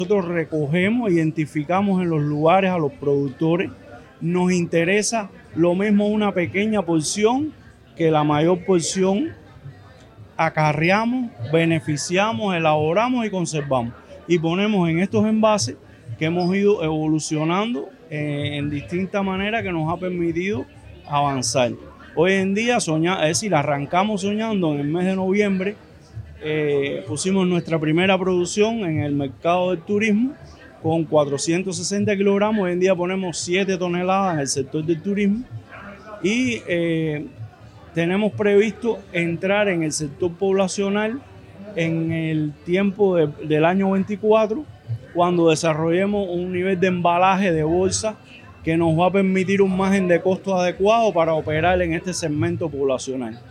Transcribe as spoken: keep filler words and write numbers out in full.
Nosotros recogemos, identificamos en los lugares a los productores. Nos interesa lo mismo una pequeña porción que la mayor porción. Acarreamos, beneficiamos, elaboramos y conservamos. Y ponemos en estos envases que hemos ido evolucionando eh, en distintas maneras que nos ha permitido avanzar. Hoy en día, soña, es decir, arrancamos soñando en el mes de noviembre. Eh, pusimos nuestra primera producción en el mercado del turismo con cuatrocientos sesenta kilogramos. Hoy en día ponemos siete toneladas en el sector del turismo y eh, tenemos previsto entrar en el sector poblacional en el tiempo de, del año veinticuatro, cuando desarrollemos un nivel de embalaje de bolsa que nos va a permitir un margen de costo adecuado para operar en este segmento poblacional.